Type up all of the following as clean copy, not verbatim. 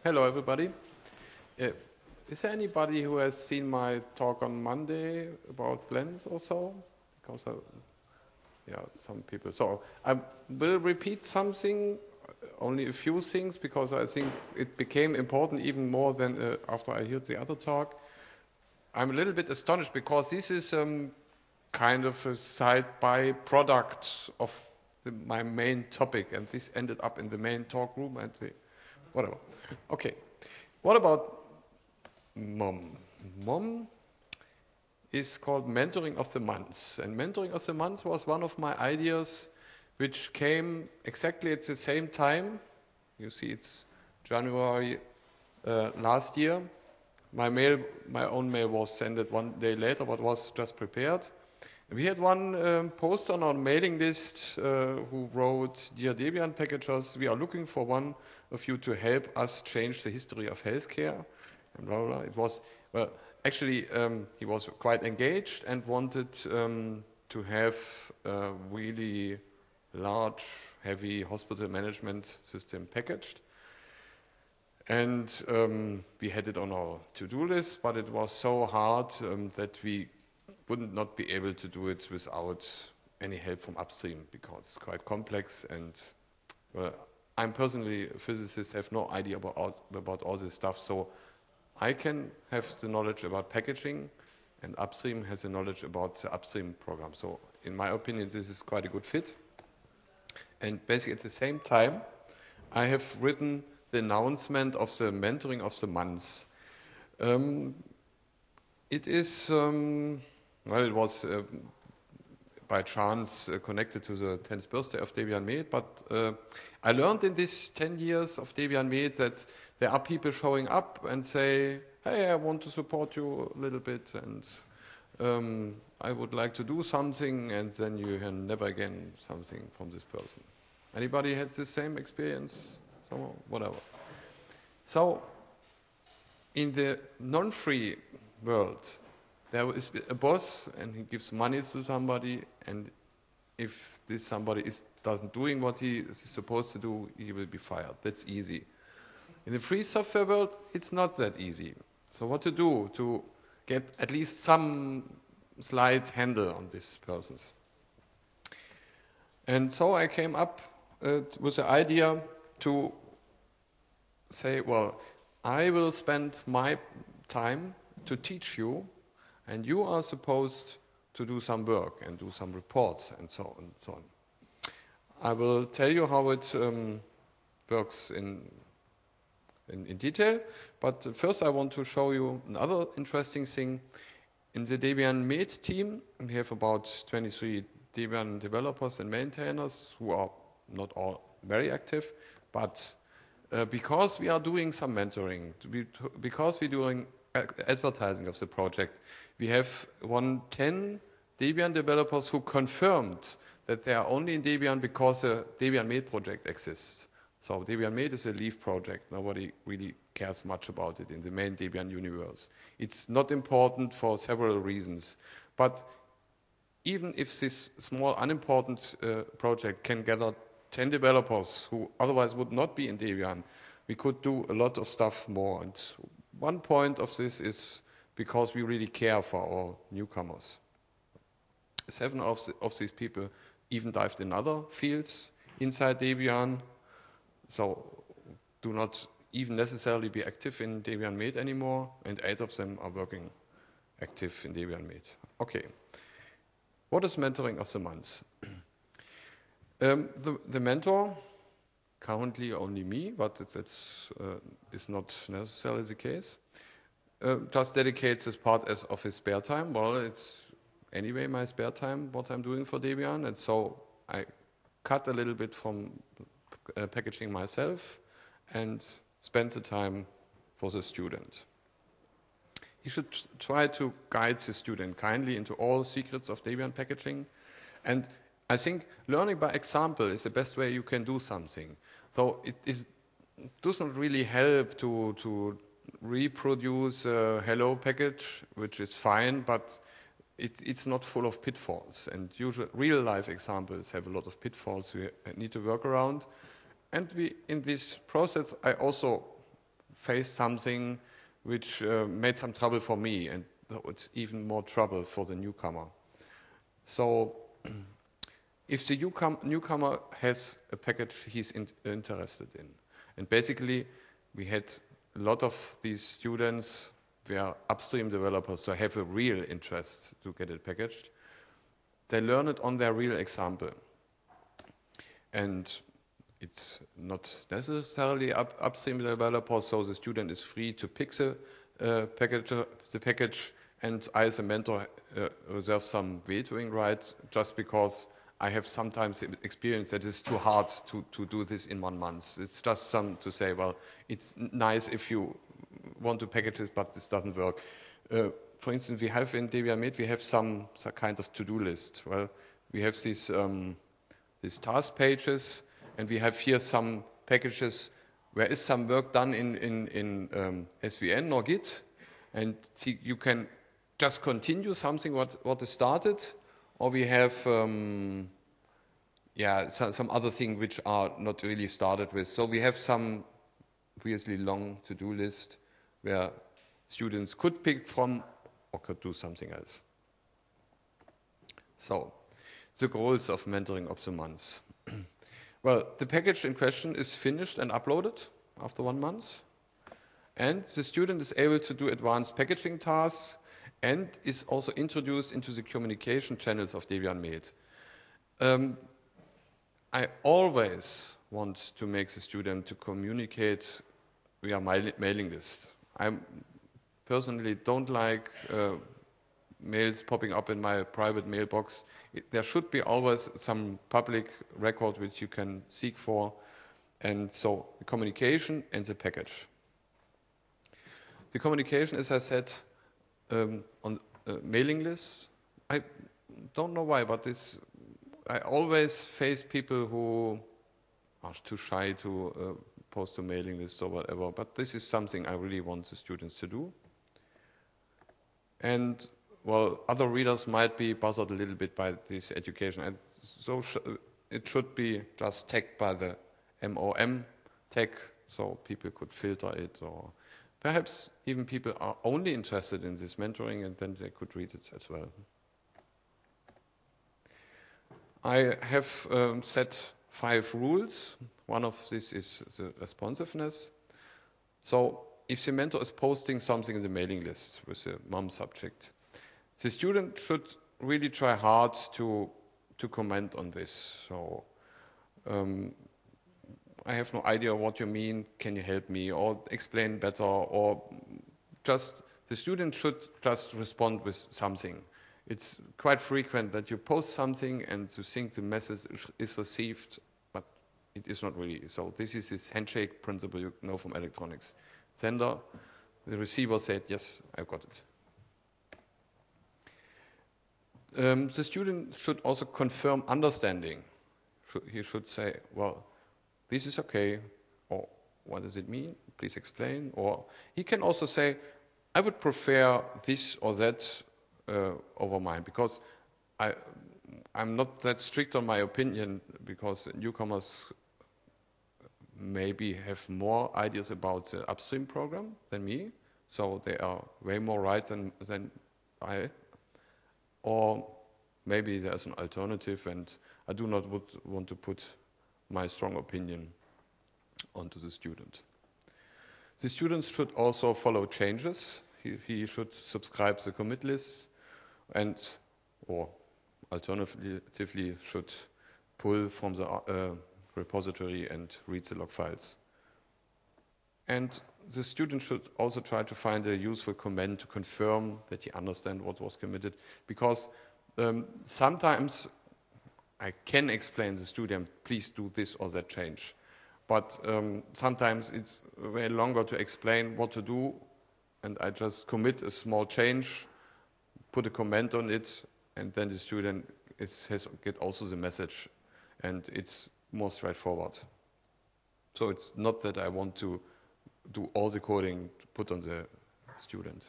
Hello, everybody. Uh, is there anybody who has seen my talk on Monday about blends or so? Because yeah, some people. So I will repeat something, only a few things, because I think it became important even more than after I heard the other talk. I'm a little bit astonished because this is kind of a side by-product of my main topic, and this ended up in the main talk room and whatever. Okay, what about MOM? MOM is called Mentoring of the Month, and Mentoring of the Month was one of my ideas which came exactly at the same time. You see, it's January last year. My own mail was sent 1 day later, but was just prepared. We had one poster on our mailing list who wrote, "Dear Debian packagers, we are looking for one of you to help us change the history of healthcare," and blah, blah, blah. It was, well, actually, he was quite engaged and wanted to have a really large, heavy hospital management system packaged. And we had it on our to-do list, but it was so hard that we would not be able to do it without any help from upstream, because it's quite complex, and well, I'm personally a physicist, have no idea about all this stuff, so I can have the knowledge about packaging, and upstream has the knowledge about the upstream program. So in my opinion, this is quite a good fit. And basically at the same time, I have written the announcement of the Mentoring of the Month. It is well, it was by chance connected to the 10th birthday of Debian Med, but I learned in these 10 years of Debian Med that there are people showing up and say, "Hey, I want to support you a little bit, and I would like to do something," and then you hear never again something from this person. Anybody had the same experience? So, whatever. So, in the non-free world, there is a boss, and he gives money to somebody, and if this somebody doesn't doing what he is supposed to do, he will be fired. That's easy. In the free software world, it's not that easy. So what to do to get at least some slight handle on these persons? And so I came up with the idea to say, well, I will spend my time to teach you, and you are supposed to do some work and do some reports and so on and so on. I will tell you how it works in detail, but first I want to show you another interesting thing. In the Debian Med team, we have about 23 Debian developers and maintainers who are not all very active, but because we are doing some mentoring, because we're doing advertising of the project, we have 10 Debian developers who confirmed that they are only in Debian because the Debian Med project exists. So Debian Med is a leaf project. Nobody really cares much about it in the main Debian universe. It's not important for several reasons. But even if this small, unimportant project can gather 10 developers who otherwise would not be in Debian, we could do a lot of stuff more. And one point of this is because we really care for our newcomers. 7 of these people even dived in other fields inside Debian, so do not even necessarily be active in Debian Med anymore, and 8 of them are working active in Debian Med. Okay, what is Mentoring of the Month? The mentor, currently only me, but that's is not necessarily the case, just dedicates this part of his spare time. Well, it's anyway my spare time, what I'm doing for Debian, and so I cut a little bit from packaging myself and spend the time for the student. You should try to guide the student kindly into all secrets of Debian packaging, and I think learning by example is the best way you can do something. So it doesn't really help to reproduce a hello package, which is fine, but it's not full of pitfalls. And usual real life examples have a lot of pitfalls we need to work around. And in this process, I also faced something which made some trouble for me, and it's even more trouble for the newcomer. So if the newcomer has a package he's interested in, and basically we had a lot of these students were upstream developers, so have a real interest to get it packaged. They learn it on their real example. And it's not necessarily upstream developer, so the student is free to pick the package, and I as a mentor reserve some vetoing right, just because I have sometimes experienced that it's too hard to do this in 1 month. It's just some to say, well, it's nice if you want to package this, but this doesn't work. For instance, we have in Debian Med, we have some kind of to-do list. Well, we have these task pages, and we have here some packages where is some work done in SVN or Git, and you can just continue something what is started, or we have some other thing which are not really started with. So we have some obviously long to-do list where students could pick from or could do something else. So the goals of mentoring of the month. Well, the package in question is finished and uploaded after 1 month, and the student is able to do advanced packaging tasks and is also introduced into the communication channels of Debian Med. I always want to make the student to communicate via my mailing list. I personally don't like mails popping up in my private mailbox. There should be always some public record which you can seek for, and so the communication and the package. The communication, as I said, on mailing lists. I don't know why, but I always face people who are too shy to post to mailing lists or whatever, but this is something I really want the students to do. And well, other readers might be bothered a little bit by this education, and so it should be just tagged by the MOM tag, so people could filter it, or perhaps even people are only interested in this mentoring, and then they could read it as well. I have set 5 rules. One of this is the responsiveness. So if the mentor is posting something in the mailing list with the MOM subject, the student should really try hard to comment on this. So I have no idea what you mean, can you help me, or explain better, or just the student should just respond with something. It's quite frequent that you post something and you think the message is received, but it is not really. So this is this handshake principle you know from electronics. Sender, the receiver said, yes, I got it. The student should also confirm understanding. He should say, well, this is okay, or what does it mean? Please explain. Or he can also say, I would prefer this or that over mine, because I'm not that strict on my opinion, because newcomers maybe have more ideas about the upstream program than me, so they are way more right than I. Or maybe there's an alternative, and I do not want to put my strong opinion onto the student. The students should also follow changes. He should subscribe the commit lists, or alternatively should pull from the repository and read the log files. And the student should also try to find a useful comment to confirm that he understands what was committed, because sometimes I can explain to the student, please do this or that change. But sometimes it's way longer to explain what to do, and I just commit a small change, put a comment on it, and then the student get also the message, and it's more straightforward. So it's not that I want to do all the coding to put on the student.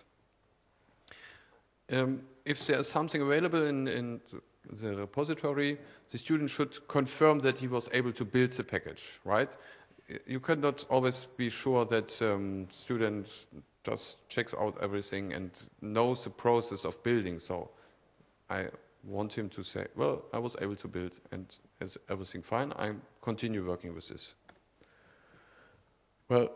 If there's something available in the repository, the student should confirm that he was able to build the package, right? you cannot always be sure that students just checks out everything and knows the process of building. So I want him to say, well, I was able to build and is everything fine, I continue working with this. Well,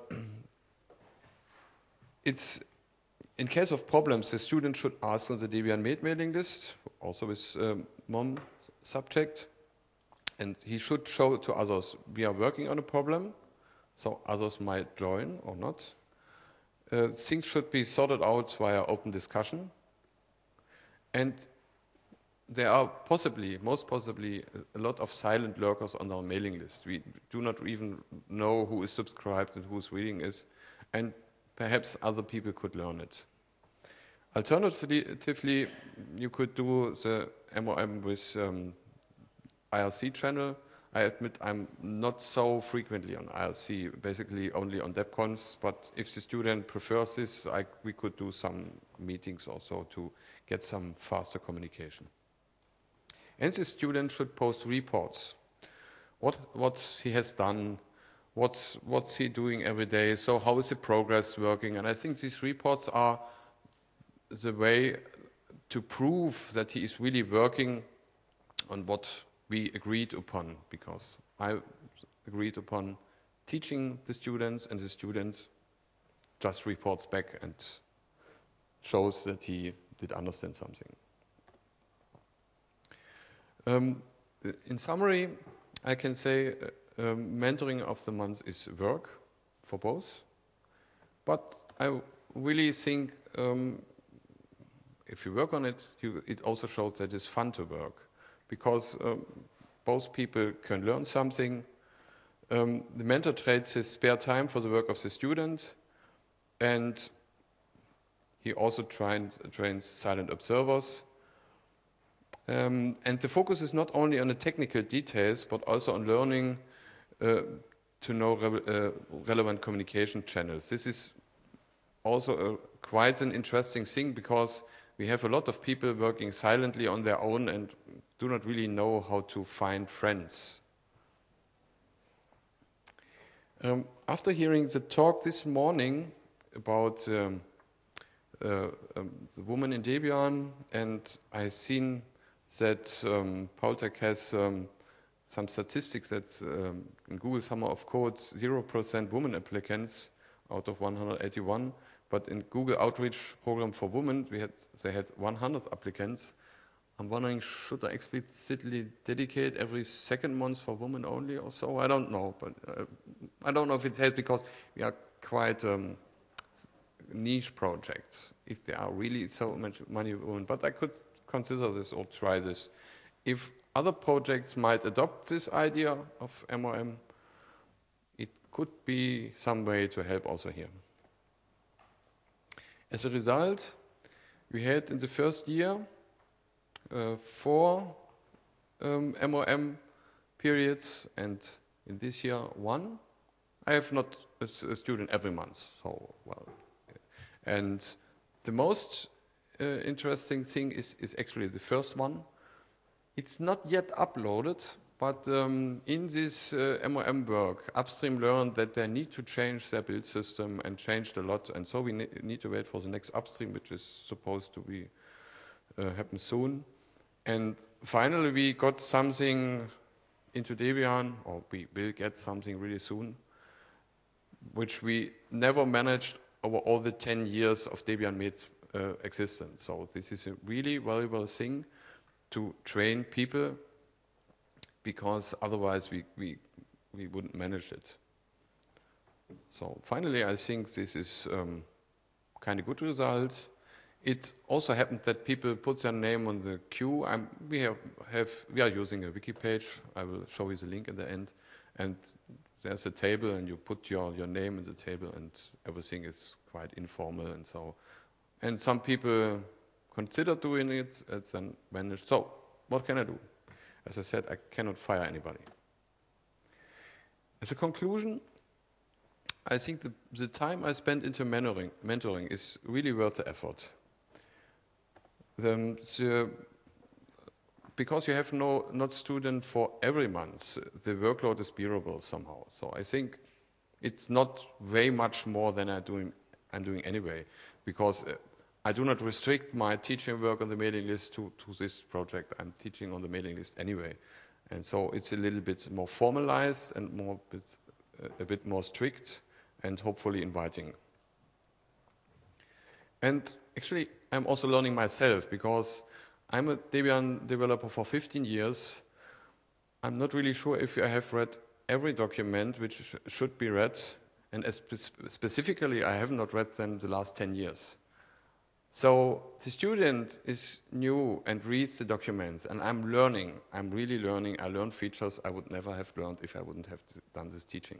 it's in case of problems, the student should ask on the Debian mailing list, also with MOM subject, and he should show to others we are working on a problem, so others might join or not. Things should be sorted out via open discussion, and there are possibly, most possibly, a lot of silent lurkers on our mailing list. We do not even know who is subscribed and who's reading it, and perhaps other people could learn it. Alternatively, you could do the MOM with IRC channel. I admit I'm not so frequently on IRC, basically only on DebConf, but if the student prefers this, we could do some meetings also to get some faster communication. And the student should post reports. What he has done, what's he doing every day, so how is the progress working? And I think these reports are the way to prove that he is really working on what we agreed upon, because I agreed upon teaching the students, and the students just reports back and shows that he did understand something. In summary, I can say mentoring of the month is work for both, but I really think if you work on it, it also shows that it's fun to work, because both people can learn something. The mentor trades his spare time for the work of the student, and he also trains silent observers. And the focus is not only on the technical details, but also on learning to know relevant communication channels. This is also quite an interesting thing, because we have a lot of people working silently on their own and do not really know how to find friends. After hearing the talk this morning about the woman in Debian, and I've seen that Paultec has some statistics that in Google Summer of Code 0% women applicants out of 181, but in Google Outreach Program for Women they had 100 applicants. I'm wondering, should I explicitly dedicate every second month for women only or so? I don't know, but I don't know if it helps, because we are quite niche projects, if there are really so many women. But I could consider this or try this. If other projects might adopt this idea of MOM, it could be some way to help also here. As a result, we had in the first year 4 MOM periods, and in this year 1. I have not a student every month, so well. And the most interesting thing is actually the first one. It's not yet uploaded, but in this MOM work, Upstream learned that they need to change their build system and changed a lot, and so we need to wait for the next Upstream, which is supposed to be happen soon. And finally, we got something into Debian, or we will get something really soon, which we never managed over all the 10 years of Debian Med existence. So this is a really valuable thing to train people, because otherwise we wouldn't manage it. So finally, I think this is kind of good result. It also happened that people put their name on the queue. We are using a wiki page. I will show you the link at the end. And there's a table, and you put your name in the table, and everything is quite informal and so. And some people consider doing it and then manage. So what can I do? As I said, I cannot fire anybody. As a conclusion, I think the time I spent into mentoring is really worth the effort. Because you have not student for every month, the workload is bearable somehow. So I think it's not way much more than I'm doing anyway, because I do not restrict my teaching work on the mailing list to this project. I'm teaching on the mailing list anyway. And so it's a little bit more formalized and a bit more strict and hopefully inviting. And actually, I'm also learning myself, because I'm a Debian developer for 15 years. I'm not really sure if I have read every document which should be read, and specifically, I have not read them the last 10 years. So the student is new and reads the documents, and I'm learning. I'm really learning. I learn features I would never have learned if I wouldn't have done this teaching.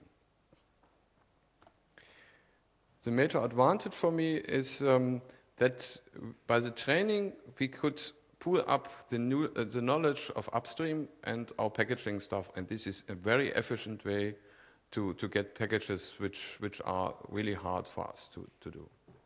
The major advantage for me is that by the training we could pull up the knowledge of upstream and our packaging stuff, and this is a very efficient way to get packages which are really hard for us to do.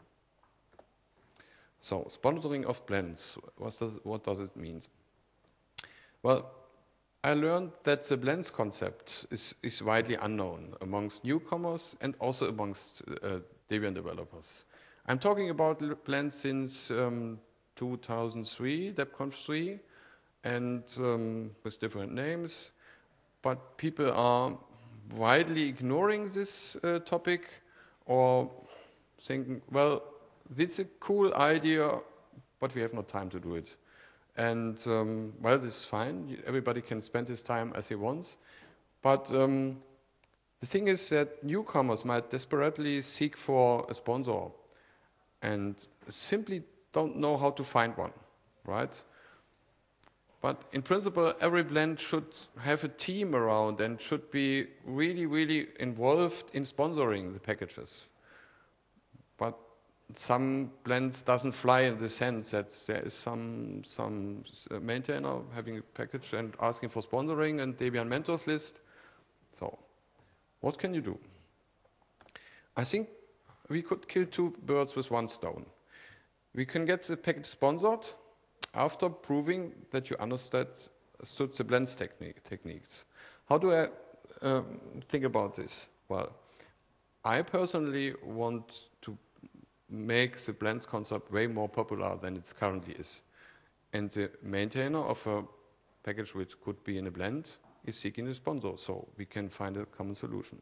So, sponsoring of blends, what does it mean? Well, I learned that the blends concept is widely unknown amongst newcomers and also amongst Debian developers. I'm talking about blends since 2003, DebConf 3, and with different names, but people are widely ignoring this topic or thinking, well, this is a cool idea, but we have no time to do it. And, well, this is fine. Everybody can spend his time as he wants. But the thing is that newcomers might desperately seek for a sponsor and simply don't know how to find one, right? But in principle, every blend should have a team around and should be really, really involved in sponsoring the packages. But some blends doesn't fly in the sense that there is some maintainer having a package and asking for sponsoring and Debian mentors list. So, what can you do? I think we could kill two birds with one stone. We can get the package sponsored after proving that you understood the blends techniques. How do I think about this? Well, I personally want to make the blends concept way more popular than it currently is. And the maintainer of a package which could be in a blend is seeking a sponsor, so we can find a common solution.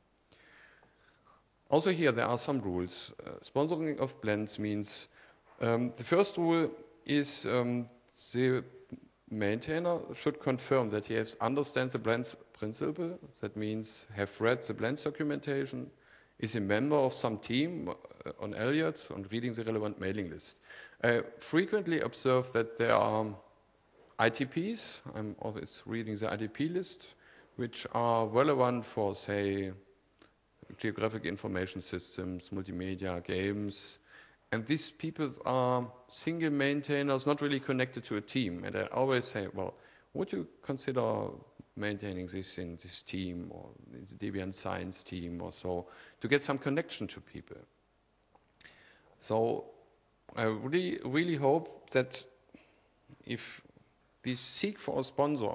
Also here, there are some rules. Sponsoring of blends means, the first rule is the maintainer should confirm that he understands the blends principle. That means have read the blends documentation, is a member of some team on Elliot, on reading the relevant mailing list. I frequently observe that there are ITPs, I'm always reading the ITP list, which are relevant for, say, geographic information systems, multimedia, games, and these people are single maintainers, not really connected to a team. And I always say, well, would you consider maintaining this in this team or in the Debian science team or so, to get some connection to people? So I really hope that if this seek for a sponsor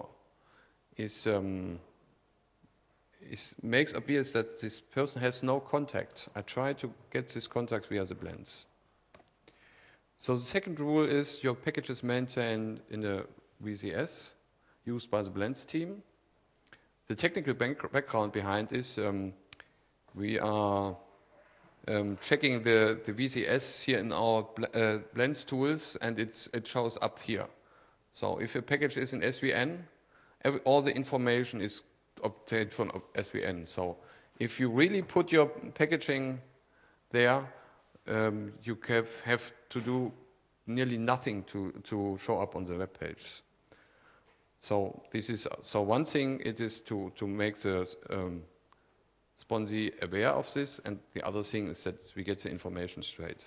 makes obvious that this person has no contact, I try to get this contact via the blends. So the second rule is your package is maintained in a VCS used by the blends team. The technical background behind is we are checking the VCS here in our blends tools, and it shows up here. So if a package is in SVN, all the information is obtained from SVN. So if you really put your packaging there, you have to do nearly nothing to show up on the web page. So one thing it is to make the sponsee aware of this, and the other thing is that we get the information straight.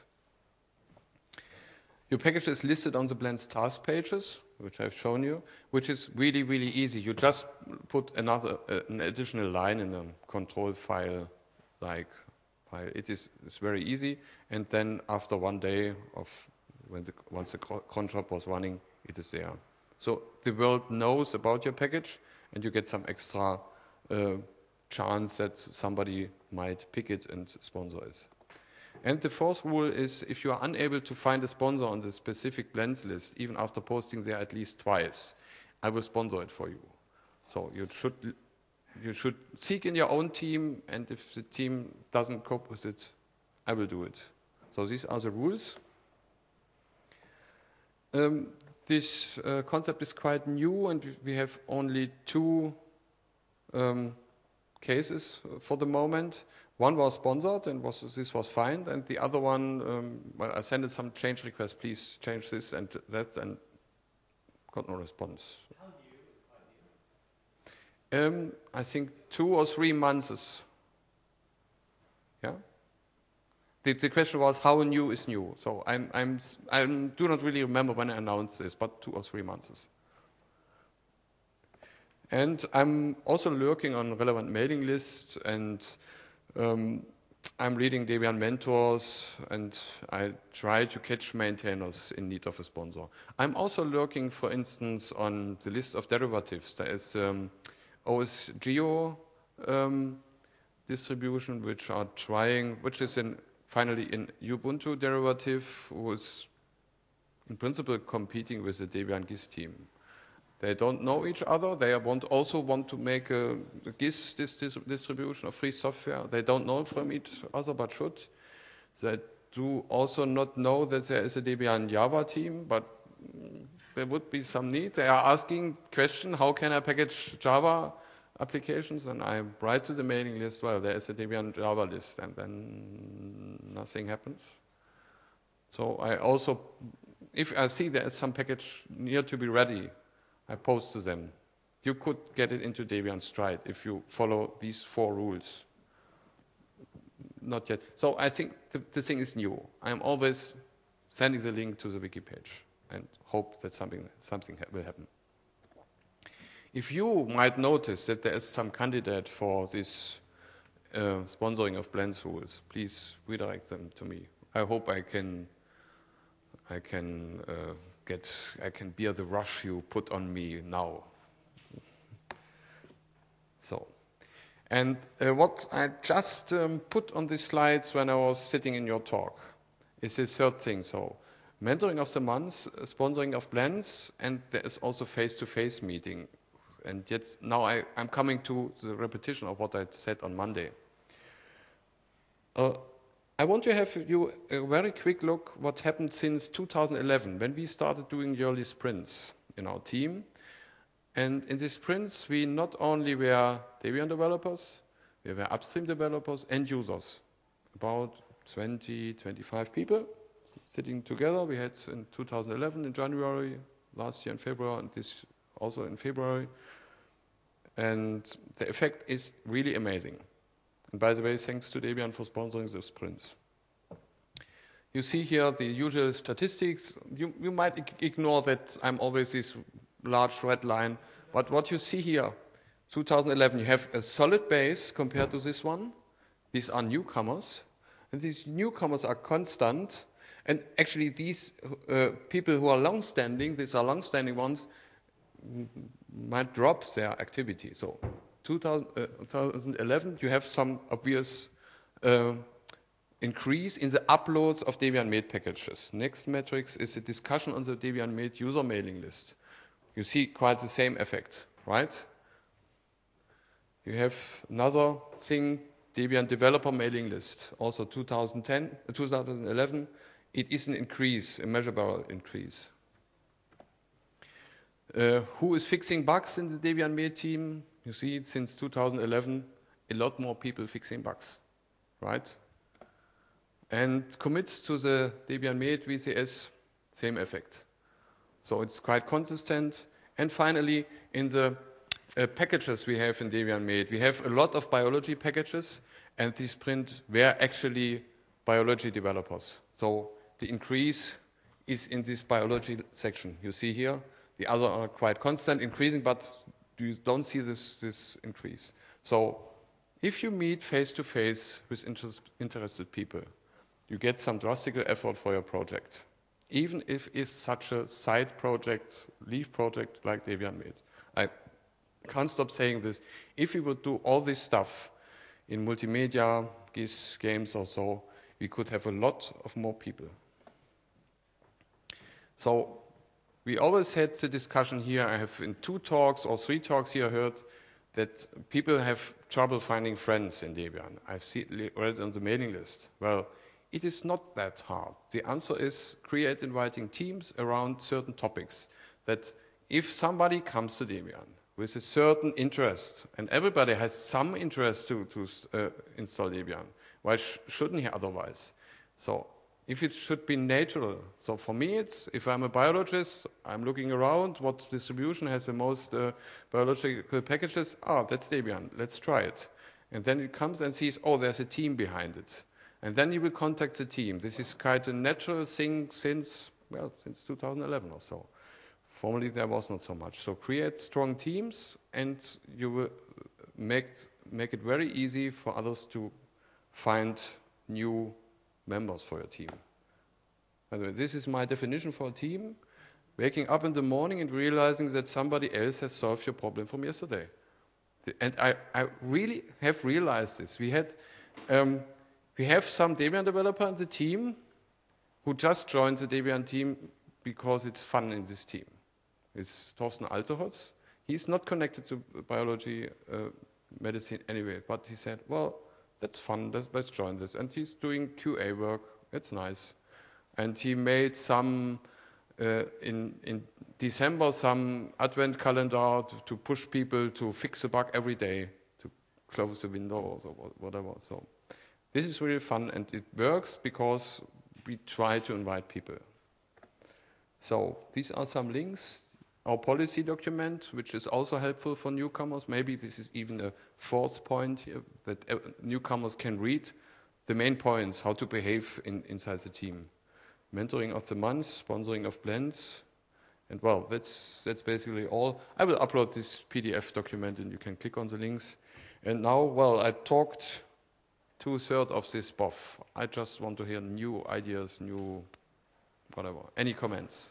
Your package is listed on the blends task pages, which I've shown you, which is really, really easy. You just put an additional line in a control file like file. It's very easy, and then after 1 day of once the cron job was running, it is there. So the world knows about your package, and you get some extra chance that somebody might pick it and sponsor it. And the fourth rule is if you are unable to find a sponsor on the specific blends list, even after posting there at least twice, I will sponsor it for you. So you should seek in your own team, and if the team doesn't cope with it, I will do it. So these are the rules. This concept is quite new, and we have only two cases for the moment. One was sponsored, and this was fine, and the other one, well, I sent some change requests, please change this and that, and got no response. I think 2 or 3 months. Yeah. The question was how new is new. So I do not really remember when I announced this, but 2 or 3 months. And I'm also lurking on relevant mailing lists, and I'm reading Debian Mentors, and I try to catch maintainers in need of a sponsor. I'm also lurking, for instance, on the list of derivatives. There is OSGeo distribution, which is finally in Ubuntu derivative, who is in principle competing with the Debian GIS team. They don't know each other. They also want to make a GIS distribution of free software. They don't know from each other, but should. They do also not know that there is a Debian Java team, but there would be some need. They are asking question, how can I package Java applications? And I write to the mailing list, well, there is a Debian Java list, and then nothing happens. So I also, if I see there is some package near to be ready, I post to them. You could get it into Debian Stride if you follow these 4 rules. Not yet. So I think the thing is new. I'm always sending the link to the wiki page and hope that something will happen. If you might notice that there is some candidate for this sponsoring of blends rules, please redirect them to me. I hope I can bear the rush you put on me now. So, and what I just put on the slides when I was sitting in your talk is the third thing. So, mentoring of the month, sponsoring of blends, and there is also face-to-face meeting. And yet now I'm coming to the repetition of what I said on Monday. I want to have you a very quick look what happened since 2011 when we started doing yearly sprints in our team. And in these sprints, we not only were Debian developers, we were upstream developers and users. About 20, 25 people sitting together. We had in 2011 in January, last year in February, and this also in February. And the effect is really amazing. And by the way, thanks to Debian for sponsoring the sprints. You see here the usual statistics. You might ignore that I'm always this large red line. But what you see here, 2011, you have a solid base compared to this one. These are newcomers. And these newcomers are constant. And actually these people who are long-standing, these are long-standing ones, might drop their activity. So 2011, you have some obvious increase in the uploads of Debian Med packages. Next metrics is a discussion on the Debian Med user mailing list. You see quite the same effect, right? You have another thing, Debian developer mailing list, also 2011, it is an increase, a measurable increase. Who is fixing bugs in the Debian Med team? You see, since 2011, a lot more people fixing bugs, right? And commits to the Debian Med VCS, same effect. So it's quite consistent. And finally, in the packages we have in Debian Med, we have a lot of biology packages, and this sprint were actually biology developers. So the increase is in this biology section. You see here, the other are quite constant, increasing, but you don't see this increase. So if you meet face-to-face with interested people, you get some drastic effort for your project, even if it's such a side project, leaf project like Debian Med. I can't stop saying this. If we would do all this stuff in multimedia, GIS, games or so, we could have a lot of more people. So we always had the discussion here. I have in 2 talks or 3 talks here heard that people have trouble finding friends in Debian. I've read it on the mailing list. Well, it is not that hard. The answer is create inviting teams around certain topics. That if somebody comes to Debian with a certain interest, and everybody has some interest to install Debian, why shouldn't he otherwise? So if it should be natural. So for me, it's, if I'm a biologist, I'm looking around, what distribution has the most biological packages? That's Debian, let's try it. And then it comes and sees, there's a team behind it. And then you will contact the team. This is quite a natural thing since 2011 or so. Formerly there was not so much. So create strong teams and you will make it very easy for others to find new members for your team. By the way, this is my definition for a team. Waking up in the morning and realizing that somebody else has solved your problem from yesterday. And I really have realized this. We have some Debian developer in the team who just joined the Debian team because it's fun in this team. It's Thorsten Alterholz. He's not connected to biology, medicine anyway, but he said, well, that's fun, let's join this. And he's doing QA work, it's nice. And he made some, in December, some advent calendar to push people to fix a bug every day, to close the window or so, whatever. So this is really fun and it works because we try to invite people. So these are some links. Our policy document, which is also helpful for newcomers. Maybe this is even a 4th point here, that newcomers can read the main points, how to behave inside the team. Mentoring of the month, sponsoring of blends, and well, that's basically all. I will upload this PDF document and you can click on the links. And now, well, I talked 2/3 of this BOF. I just want to hear new ideas, new whatever. Any comments?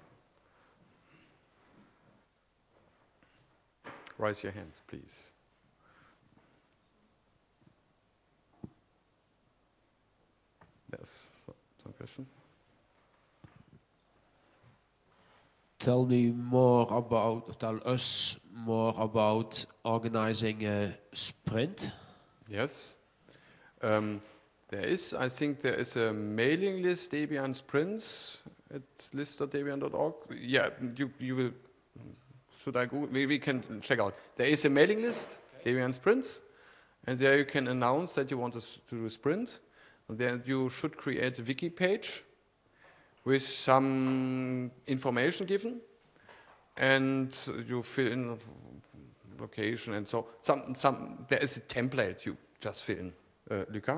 Raise your hands, please. Yes, some question? Tell us more about organizing a sprint. Yes. I think there is a mailing list, Debian Sprints, at list.debian.org. Yeah, you will, should I go? We can check out. There is a mailing list, Debian Sprints, and there you can announce that you want to do a sprint. And then you should create a wiki page with some information given, and you fill in location and so there is a template you just fill in. Lucas?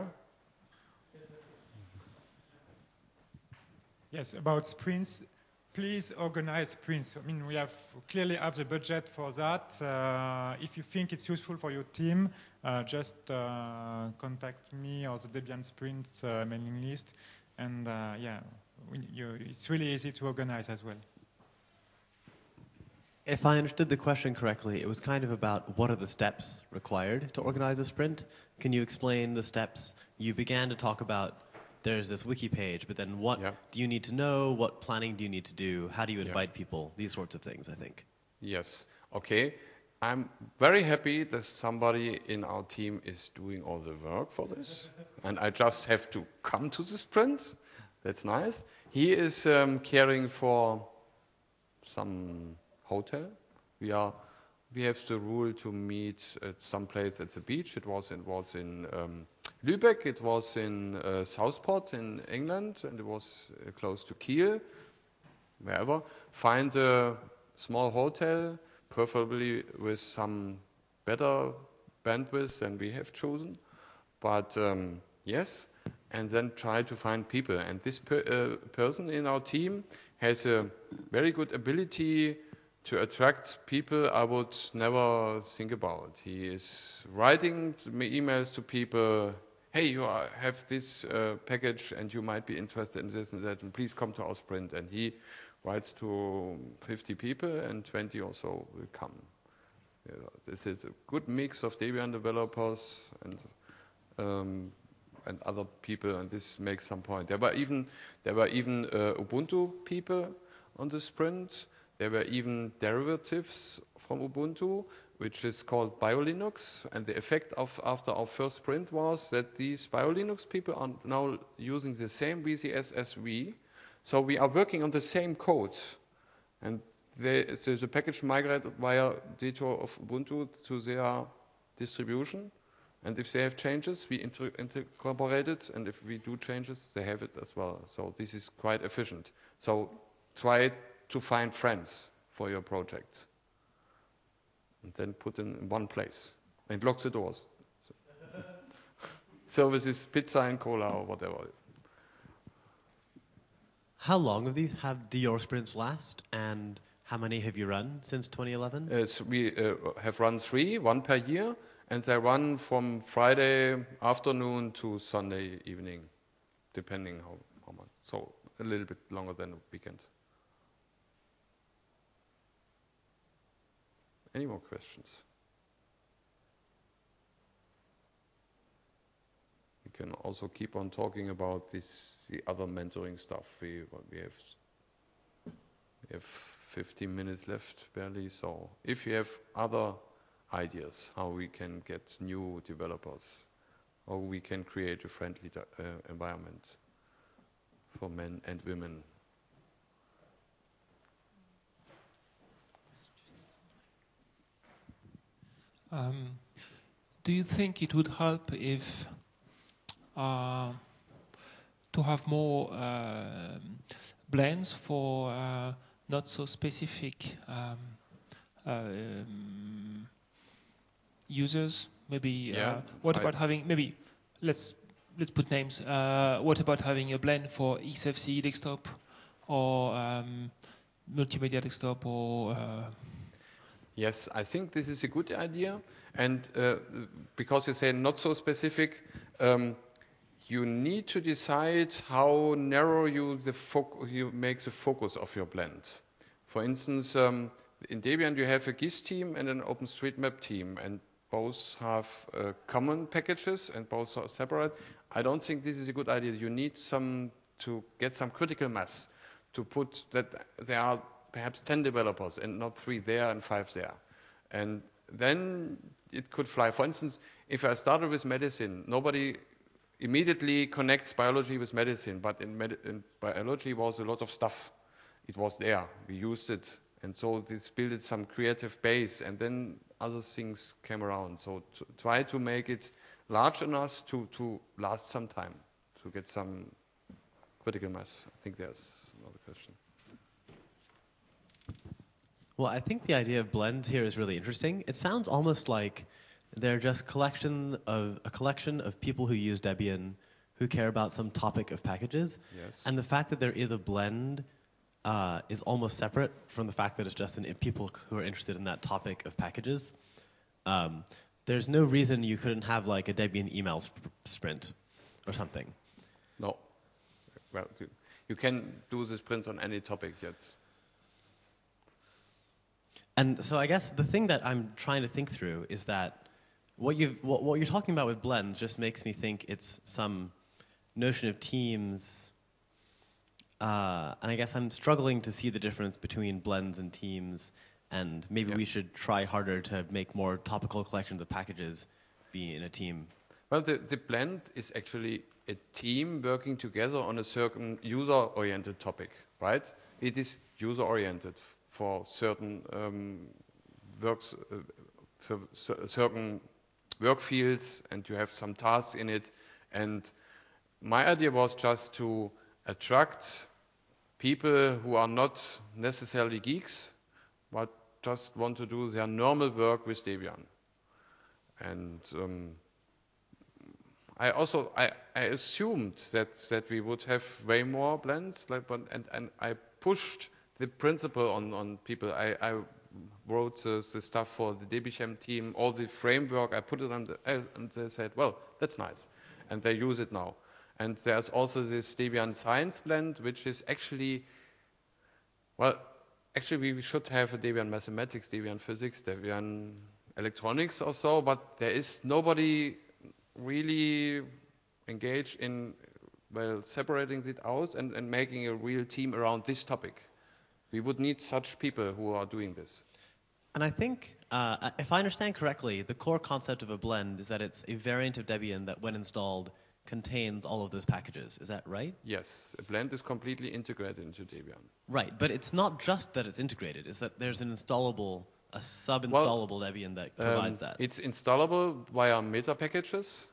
Yes, about sprints. Please organize sprints. I mean, we clearly have the budget for that. If you think it's useful for your team, just contact me or the Debian Sprint mailing list, and it's really easy to organize as well. If I understood the question correctly, it was kind of about what are the steps required to organize a sprint. Can you explain the steps? You began to talk about there's this wiki page, but then what do you need to know? What planning do you need to do? How do you invite people? These sorts of things, I think. Yes. Okay. I'm very happy that somebody in our team is doing all the work for this. And I just have to come to the sprint. That's nice. He is caring for some hotel. We have the rule to meet at some place at the beach. It was in Lübeck, it was in Southport in England, and it was close to Kiel, wherever. Find a small hotel, preferably with some better bandwidth than we have chosen. But yes, and then try to find people. And this person in our team has a very good ability to attract people I would never think about. He is writing emails to people, hey, you have this package and you might be interested in this and that, and please come to our sprint. And he writes to 50 people and 20 or so will come. This is a good mix of Debian developers and other people, and this makes some point. There were even Ubuntu people on the sprint. There were even derivatives from Ubuntu, which is called BioLinux. And the effect after our first sprint was that these BioLinux people are now using the same VCS as we. So we are working on the same code. And the package migrated via Detour of Ubuntu to their distribution. And if they have changes, we incorporate it. And if we do changes, they have it as well. So this is quite efficient. So try to find friends for your project. And then put in one place. And lock the doors. So services, pizza and cola or whatever. How long do your sprints last? And how many have you run since 2011? So we have run 3, 1 per year, and they run from Friday afternoon to Sunday evening, depending how much. So a little bit longer than a weekend. Any more questions? We can also keep on talking about the other mentoring stuff. We have 15 minutes left, barely. So if you have other ideas how we can get new developers, or we can create a friendly environment for men and women. Do you think it would help if to have more blends for not so specific users? Maybe. What about having maybe? Let's put names. What about having a blend for XFCE desktop or multimedia desktop or? Yes, I think this is a good idea, and because you say not so specific, you need to decide how narrow you make the focus of your blend. For instance, in Debian you have a GIS team and an OpenStreetMap team, and both have common packages and both are separate. I don't think this is a good idea. You need to get some critical mass to put that there are perhaps 10 developers and not 3 there and 5 there. And then it could fly. For instance, if I started with medicine, nobody immediately connects biology with medicine, but in biology was a lot of stuff. It was there, we used it, and so this built some creative base, and then other things came around. So try to make it large enough to last some time, to get some critical mass. I think there's another question. Well, I think the idea of blends here is really interesting. It sounds almost like they're just a collection of people who use Debian who care about some topic of packages. Yes. And the fact that there is a blend is almost separate from the fact that it's just people who are interested in that topic of packages. There's no reason you couldn't have like a Debian email sprint or something. No. Well, you can do the sprints on any topic, yes. And so I guess the thing that I'm trying to think through is that what you're talking about with blends just makes me think it's some notion of teams. And I guess I'm struggling to see the difference between blends and teams, and maybe we should try harder to make more topical collections of packages be in a team. Well, the blend is actually a team working together on a certain user-oriented topic, right? It is user-oriented for certain certain work fields, and you have some tasks in it. And my idea was just to attract people who are not necessarily geeks, but just want to do their normal work with Debian. And I assumed that we would have way more blends, and I pushed the principle on people. I wrote the stuff for the DBChem team, all the framework, I put it on and they said, well, that's nice. And they use it now. And there's also this Debian science blend, which is actually, well, actually we should have a Debian mathematics, Debian physics, Debian electronics or so, but there is nobody really engaged in separating it out and making a real team around this topic. We would need such people who are doing this. And I think, if I understand correctly, the core concept of a blend is that it's a variant of Debian that, when installed, contains all of those packages. Is that right? Yes, a blend is completely integrated into Debian. Right, but it's not just that it's integrated. It's that there's a sub-installable Debian that provides that. It's installable via meta packages.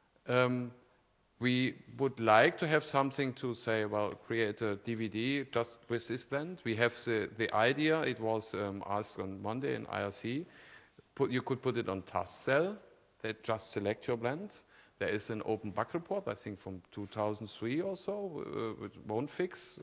We would like to have something to say, well, create a DVD just with this blend. We have the idea. It was asked on Monday in IRC. You could put it on TaskCell. They just select your blend. There is an open bug report, I think from 2003 or so, with Won'tfix.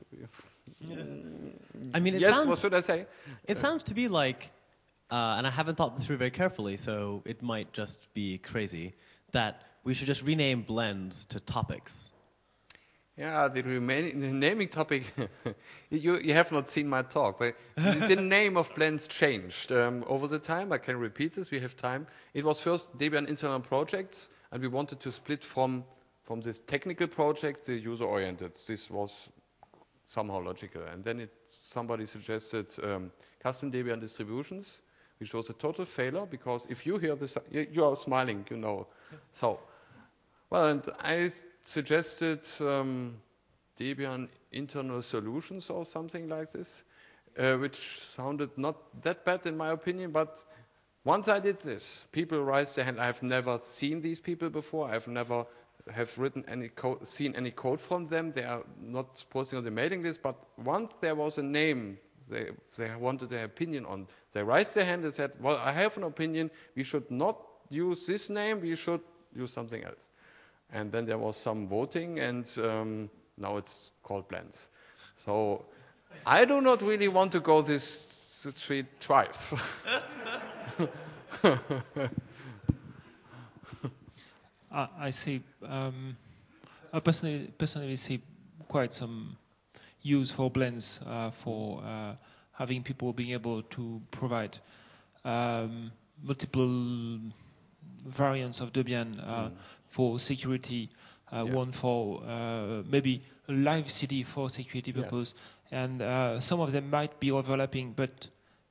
I mean, yes, what should I say? It sounds to be like, and I haven't thought this through very carefully, so it might just be crazy, that we should just rename blends to topics. Yeah, the naming topic, you have not seen my talk, but the name of blends changed over the time. I can repeat this, we have time. It was first Debian internal projects, and we wanted to split from this technical project, the user-oriented. This was somehow logical. And then somebody suggested custom Debian distributions, which was a total failure, because if you hear this, you are smiling, you know. So, well, and I suggested Debian internal solutions or something like this, which sounded not that bad in my opinion, but once I did this, people raised their hand. I have never seen these people before. I have never written any code, seen any code from them. They are not posting on the mailing list, but once there was a name they wanted their opinion on, they raised their hand and said, well, I have an opinion. We should not use this name. We should use something else. And then there was some voting, and now it's called blends. So I do not really want to go this street twice. I see. I personally see quite some use for blends for having people being able to provide multiple variants of Debian for security. One for maybe a live CD for security purpose, and some of them might be overlapping, but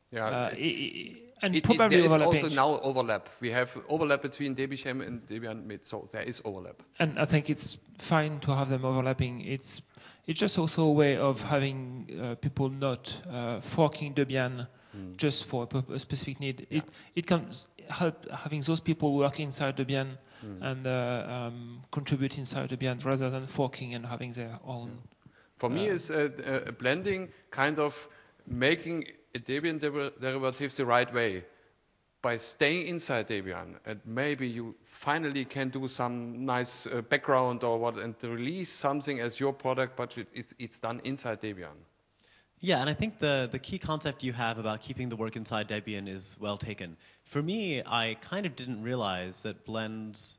probably there overlapping. is also now overlap. We have overlap between Debian and Debian Mid, so there is overlap. And I think it's fine to have them overlapping. It's just also a way of having people not forking Debian just for a specific need. Yeah. It can help having those people work inside Debian and contribute inside Debian rather than forking and having their own. For me, it's a blending, kind of making a Debian derivative the right way by staying inside Debian, and maybe you finally can do some nice background or what, and release something as your product, but it's done inside Debian. Yeah, and I think the key concept you have about keeping the work inside Debian is well taken. For me, I kind of didn't realize that blends,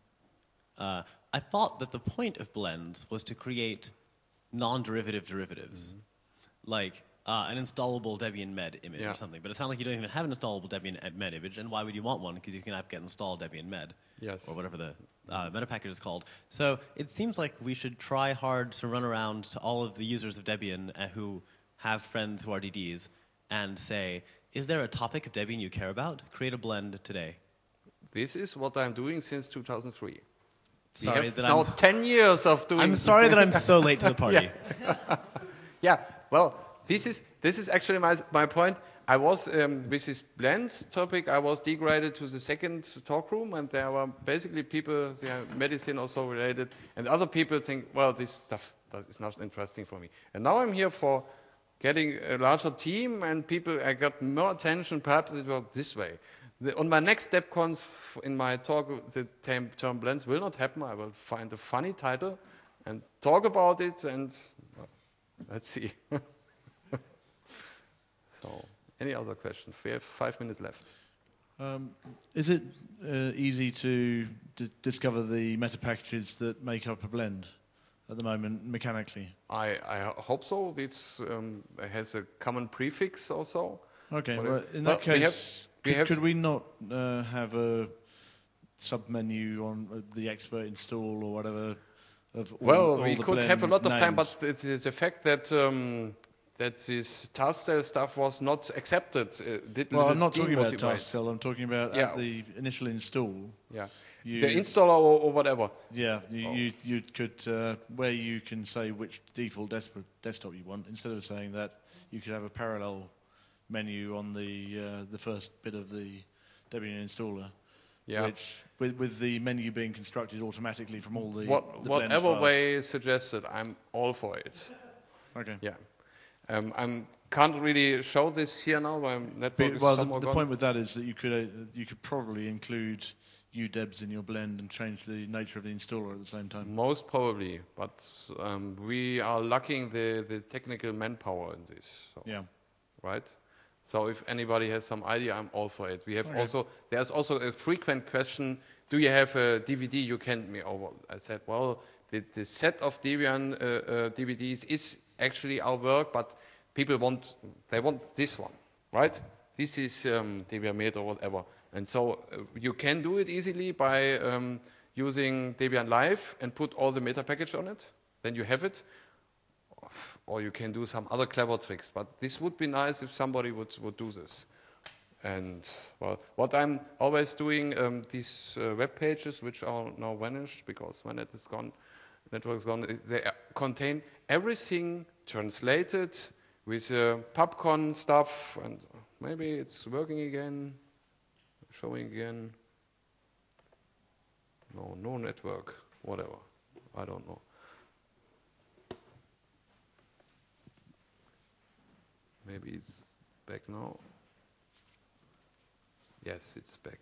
I thought that the point of blends was to create non-derivative derivatives, like an installable Debian med image or something. But it sounds like you don't even have an installable Debian med image, and why would you want one? Because you can get installed Debian med, or whatever the meta package is called. So it seems like we should try hard to run around to all of the users of Debian who have friends who are DDs and say, is there a topic of Debian you care about? Create a blend today. This is what I'm doing since 2003. Sorry we have that now I'm 10 years of doing. I'm sorry that I'm so late to the party. Yeah, well, this is actually my point. I was with this blends topic. I was degraded to the second talk room, and there were basically people, they are medicine also related, and other people think, well, this stuff is not interesting for me. And now I'm here for getting a larger team, and people. I got more attention. Perhaps it was this way. On my next DebConf, in my talk, the term blends will not happen. I will find a funny title and talk about it, and well, let's see. So, any other questions? We have 5 minutes left. Is it easy to discover the meta packages that make up a blend at the moment mechanically? I hope so. It has a common prefix also. Okay, well, in that case, Could we not have a sub-menu on the expert install or whatever? We could have a lot of time, but it is the fact that that this task cell stuff was not accepted. I'm not talking about task cell. I'm talking about at the initial install. Yeah, the installer or whatever. Yeah, you could where you can say which default desktop you want. Instead of saying that, you could have a parallel menu on the first bit of the Debian installer. Yeah. Which, with the menu being constructed automatically from all the whatever way suggested, I'm all for it. Okay. Yeah. I can't really show this here now. My network is somewhat the point with that is that you could probably include UDEBs in your blend and change the nature of the installer at the same time. Most probably, but we are lacking the technical manpower in this. So, yeah. Right. So if anybody has some idea, I'm all for it. We have there's also a frequent question, do you have a DVD you can me over? I said, well, the set of Debian DVDs is actually our work, but people want this one, right? This is Debian Met or whatever. And so you can do it easily by using Debian Live and put all the meta package on it. Then you have it. Or you can do some other clever tricks, but this would be nice if somebody would do this. And well, what I'm always doing, these web pages, which are now vanished because my net is gone, network is gone, they contain everything translated with PubCon stuff, and maybe it's working again, showing again. No network, whatever, I don't know. Maybe it's back now. Yes, it's back.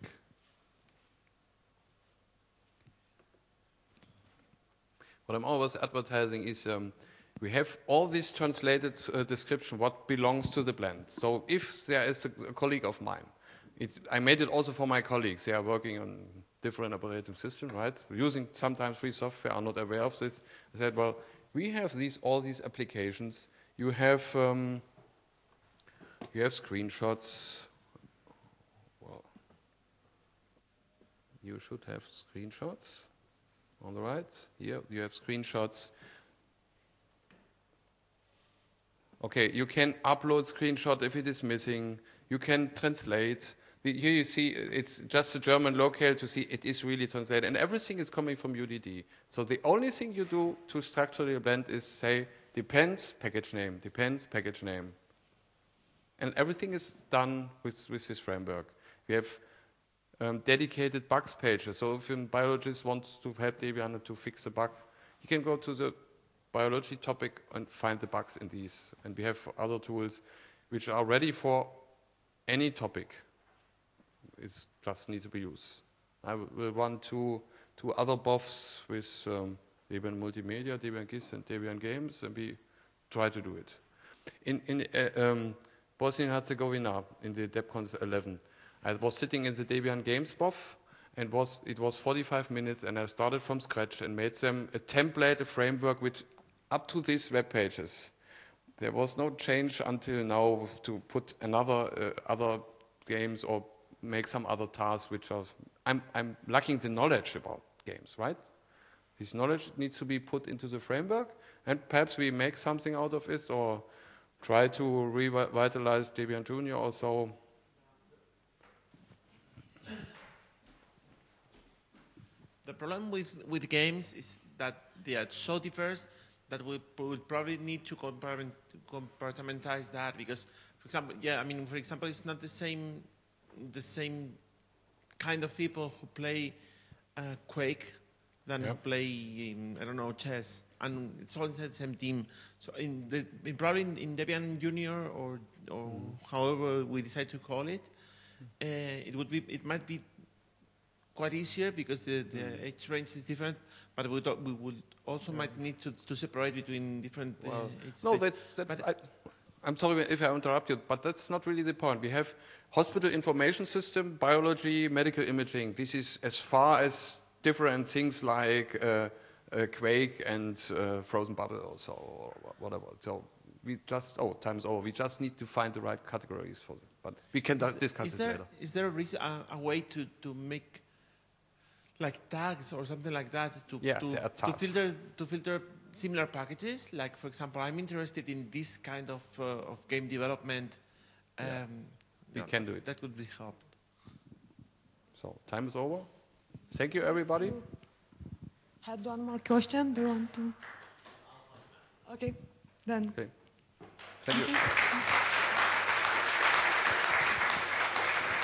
What I'm always advertising is we have all this translated description, what belongs to the blend. So if there is a colleague of mine, I made it also for my colleagues. They are working on different operating systems, right? Using sometimes free software, are not aware of this. I said, well, we have all these applications. You have screenshots. Well, you should have screenshots on the right. Here you have screenshots. Okay, you can upload screenshot if it is missing. You can translate. Here you see it's just a German locale to see it is really translated. And everything is coming from UDD. So the only thing you do to structure your blend is say depends package name, depends package name. And everything is done with this framework. We have dedicated bugs pages. So if a biologist wants to help Debian to fix a bug, he can go to the biology topic and find the bugs in these. And we have other tools which are ready for any topic. It just needs to be used. I will run two other buffs with Debian Multimedia, Debian GIS, and Debian Games, and we try to do it. In Bosnia and Herzegovina, in the DebCon 11, I was sitting in the Debian Games buff, and it was 45 minutes, and I started from scratch and made them a template, a framework, which up to these web pages. There was no change until now to put other games or make some other tasks which are, I'm lacking the knowledge about games, right? This knowledge needs to be put into the framework, and perhaps we make something out of it, or try to revitalize Debian Junior or so. The problem with games is that they are so diverse that we would probably need to compartmentalize that, because, for example, it's not the same kind of people who play Quake than who play, chess, and it's all inside the same team. So probably in Debian Junior or however we decide to call it, it might be quite easier because the age range is different, but we would also might need to separate between different I'm sorry if I interrupt you, but that's not really the point. We have hospital information system, biology, medical imaging. This is as far as different things like Quake and Frozen Bubble or whatever. So we just, oh, time's over. We just need to find the right categories for them. But we can discuss this later. Is there a way to make like tags or something like that there are tags. to filter similar packages? Like, for example, I'm interested in this kind of game development. We can do it. That would be helpful. So time is over. Thank you, everybody. So, had one more question. Do you want to? Okay, then. Okay. Thank you.